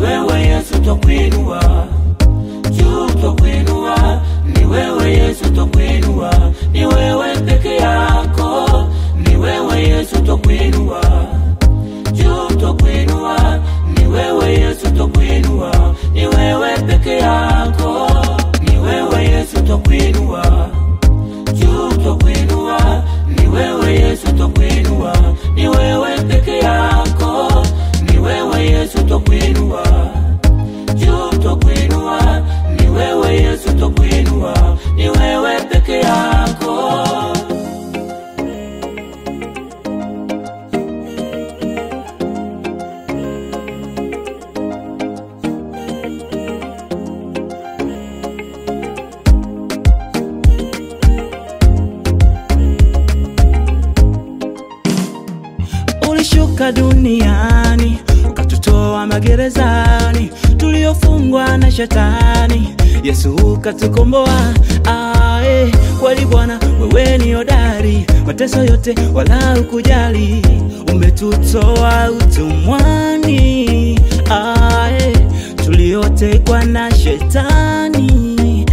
wewe Yesu twakuinua. Juu twakuinua, ni wewe Yesu twakuinua. Ni wewe peke yako, ni wewe Yesu twakuinua. Juu twakuinua, ni wewe Yesu twakuinua. Ni wewe peke yako, ni wewe Yesu twakuinua. Juu twakuinua, ni wewe Yesu twakuinua. Ni wewe peke yako, ni wewe Yesu twakuinua. Juu twakuinua, ni wewe Yesu twakuinua. Ni wewe peke yako. Ulishuka duniani, ukatutoa magerezani tuliofungwa na shetani. Yesu ukatukomboa. Kweli Bwana wewe ni hodari, mateso yote wala ukujali. Umetutoa utumwani, tuliotekwa na shetani.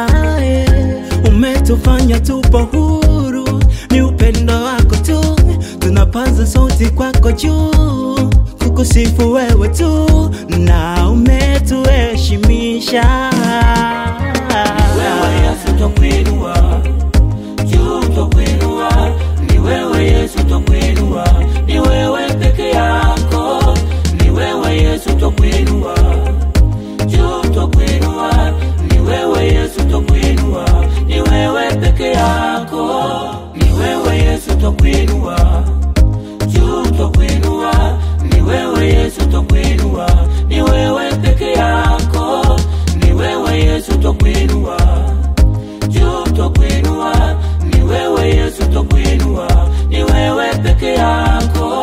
Umetufanya tupo huru, ni upendo wako tu. Tunapaza sauti kwako juu, kukusifu wewe tu, na umetuheshimisha. Wewe Yesu twakuinua. Juu twakuinua, ni wewe Yesu twakuinua. Ni wewe peke yako, ni wewe Yesu twakuinua. Juu twakuinua, ni wewe Yesu twakuinua. Ni wewe peke yako, ni wewe Yesu twakuinua. Juu twakuinua, ni wewe Yesu twakuinua. Ni wewe peke yako, ni wewe Yesu twakuinua. Juu twakuinua, ni wewe Yesu twakuinua. Ni wewe peke yako.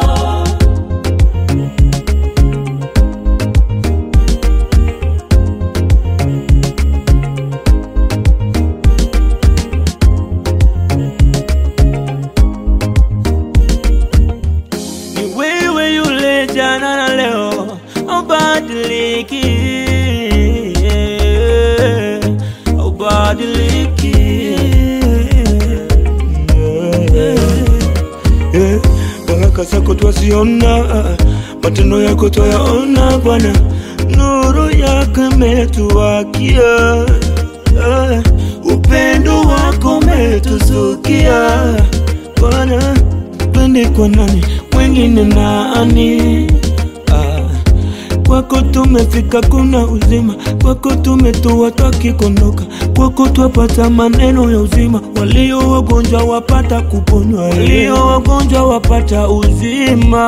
Ni wewe yule jana na leo, ubadiliki, ubadiliki. Baraka zako twasiona, matendo yako twayaona Bwana. Nuru yako imetuwakia, upendo wako umetuzukia Bwana. Twende kwa nani mwingine nani? Kwako tumefika kuna uzima, kwako tumetua tukikondoka, kwako twapata maneno ya uzima. Walio wagonjwa wapata kuponywa, walio wagonjwa wapata uzima.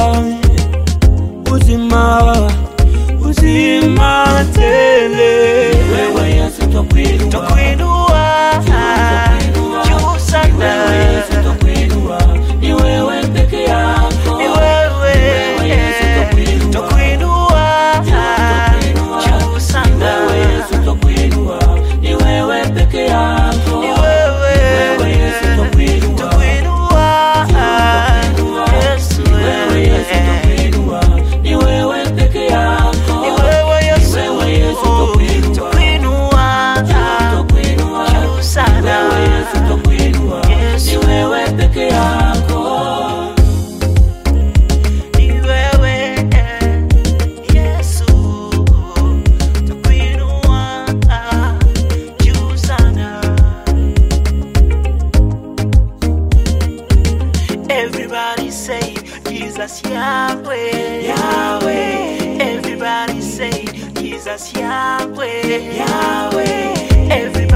Uzima, uzima tele. Wewe Yesu twakuinua. Twakuinua juu sana. Wewe Yesu twakuinua. Ni wewe peke yako, Ni wewe Yesu twakuinua. twakuinua juu sana. Wewe Yesu twakuinua. Ni wewe peke yako, Ni wewe Yesu twakuinua. twakuinua. Yesu Wewe Yesu twakuinua. Ni wewe peke yako, Ni wewe Yesu wewe Yesu twakuinua. twakuinua Twakuinua. juu sana. Wewe Yesu twakuinua. Ni wewe peke yako. Ni wewe Yesu twakuinua juu sana. Everybody say Jesus Yahweh, Yahweh. Everybody say Jesus Yahweh, Yahweh. Everybody